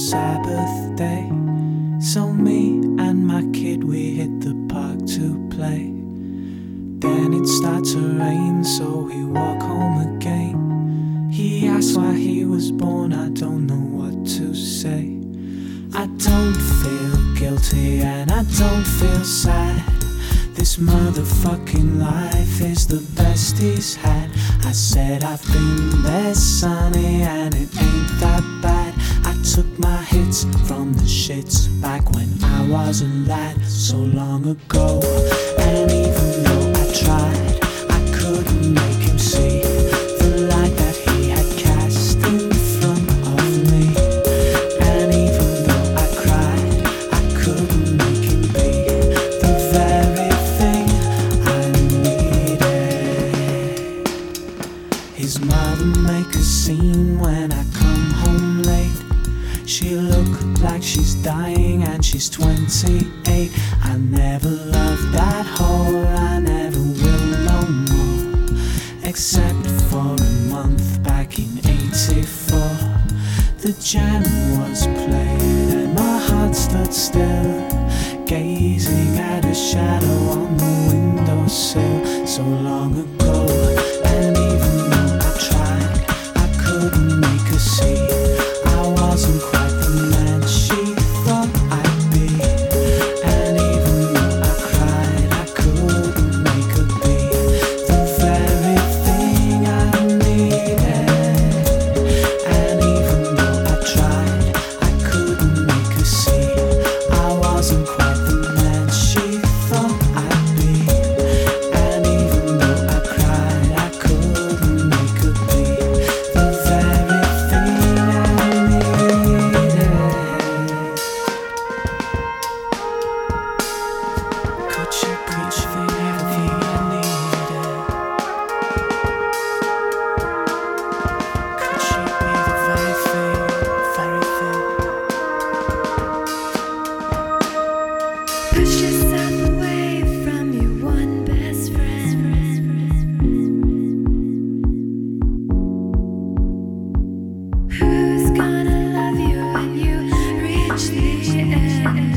Sabbath day. So me and my kid, we hit the park to play. Then it starts to rain, so we walk home again. He asked why he was born, I don't know what to say. I don't feel guilty and I don't feel sad. This motherfucking life is the best he's had. I said I've been there, sonny, and it ain't that bad. I took my hits from the shits back when I was a lad, so long ago. And even though I tried, I couldn't make him see the light that he had cast in front of me. And even though I cried, I couldn't make him be the very thing I needed. His mother make a scene when I come home late. She look like she's dying and she's 28. I never loved that whore, I never will no more. Except for a month back in 84. The jam was played and my heart stood still, gazing at a shadow on the windowsill. So long ago, and even though I tried, I couldn't make her see I wasn't quite the man she thought I'd be. And even though I cried, I couldn't make her be the very thing I needed. And even though I tried, I couldn't make her see I wasn't quite the man she thought I'd be. And even though I cried, I couldn't make her be the very thing I needed. Could she be everything I needed? Could she be the very thing, very thing? Push yourself away from your one best friend. Who's gonna love you when you reach the end?